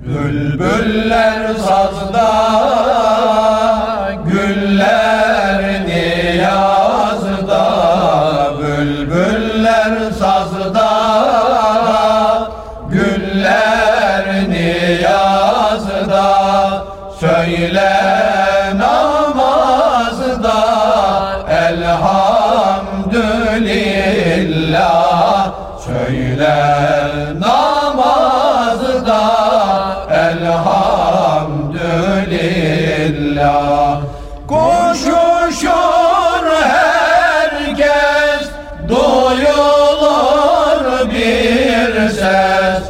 Bülbüller sazda, güller niyazda. Bülbüller sazda, güller niyazda. Söyle namazda elhamdülillah. Söyle namazda elhamdülillah. Koşuşur herkes, duyulur bir ses.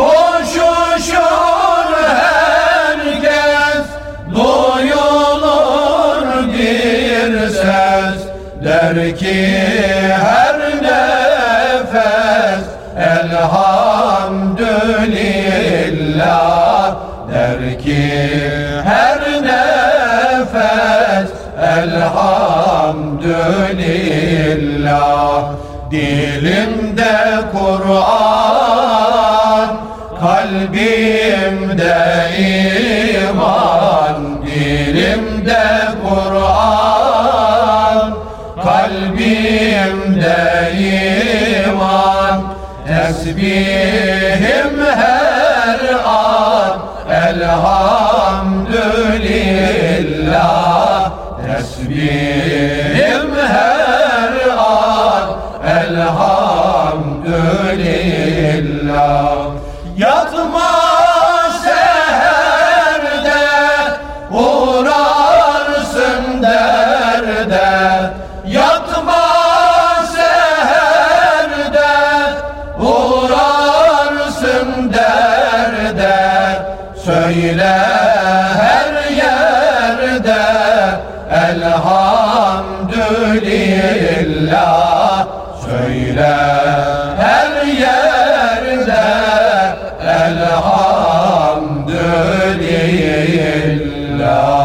Koşuşur herkes, duyulur bir ses. Der ki her nefes elhamdülillah. Der ki her nefes elhamdülillah. Dilimde Kur'an, kalbimde iman. Dilimde Kur'an, kalbimde iman. Tesbihim her an elhamdülillah. Tesbihim her an elhamdülillah. Yatma seherde, uğrarsın derde. Yatma seherde, uğrarsın derde. Söyle her yerde elhamdülillah. Söyle her yerde elhamdülillah.